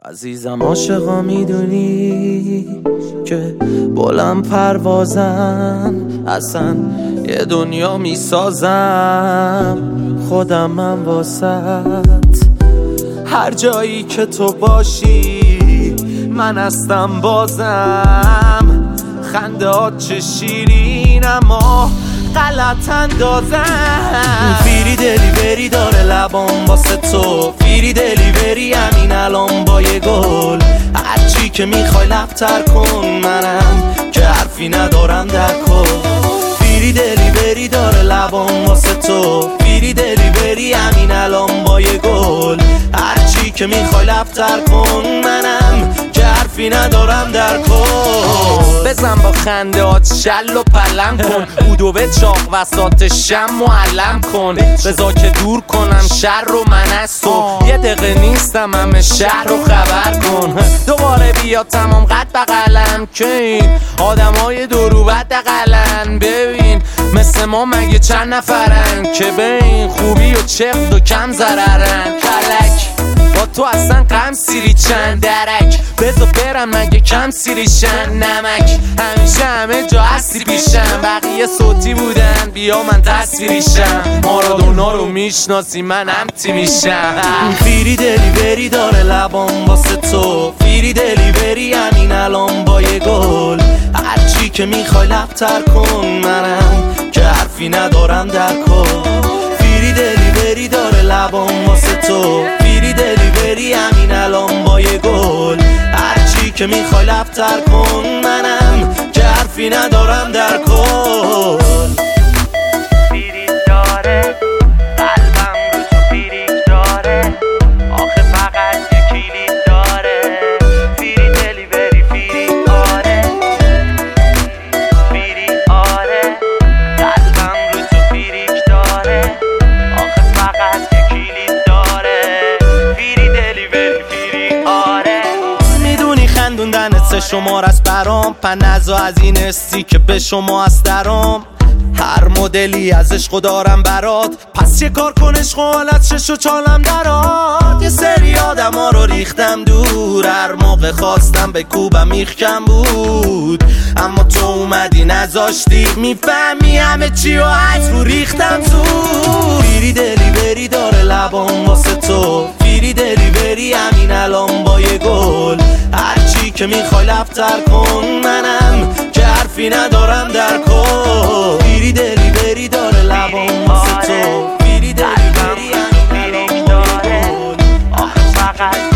عزیزم عاشقا میدونی که بلند پروازم، اصلا یه دنیا میسازم خودم من واسط. هر جایی که تو باشی من هستم بازم. خندهات چه شیرین اما غلط اندازم. فیری دلیوری داره لبام واسه تو، فیری دلیوری همین الان با یه گل. هرچی که میخوای لبتر کن، منم که حرفی ندارم در کن. فیری دلیوری داره لبام واسه تو، فیری دلیوری همین الان با یه گل. هرچی که میخوای لبتر کن، منم که حرفی ندارم در کن. بزن با خنده هات شل و پلم کن، بودو به چاق وسط شم معلم کن. بذار که دور کنم شر رو من از تو، یه دقیقه نیستم همه شهر رو خبر کن. دوباره بیا تمام قد بقلم که این آدم های دورو بد دقلن. ببین مثل ما مگه چند نفرن که به این خوبی و چفت و کم ضررن. کلک با تو اصلا غم سیری چند درک، بذار برم مگه کم سیریشن. نمک همیشه همه جا هستی پیشم، بقیه صوتی بودن بیا من تصویریشم. مارادونا رو میشناسی من امتی میشم. فیری دلیوری داره لبام واسه تو، فیری دلیوری همین الان با یه گل. هرچی که میخوای لبتر کن، منم که حرفی ندارم در کن. فیری دلیوری داره لبام واسه تو، فیری دلیوری همین الان با یه گل. هرچی که میخوای لبتر کن، منم که حرفی ندارم در کن. فیری داره قلبم رو تو فیریک داره، آخه فقط یه کلید داره. فیری دلیوری فیری آره، فیری آره. قلبم رو تو فیریک داره، آخه فقط یه کلید داره. فیری دلیوری فیری آره. میدونی خندوندنت سه شمار است برام، پنزا از این استی که به شما است درام. هر مدلی از عشقو دارم برات، پس یه کار کن عشق و حالت شش و چالم درات. یه سری آدم ها رو ریختم دور، هر موقع خواستم به کوبم میخکم بود. اما تو اومدی نذاشتی میفهمی همه چی و عجب رو ریختم تو. فیری دلیوری داره لبام واسه تو، فیری دلیوری همین الان با یه گل. هرچی که میخوای لبتر کن، منم که حرفی ندارم در کن. فیری دلیوری داره لبام واسه تو، فیری دلیوری همین الان با یه گل. آخه فقط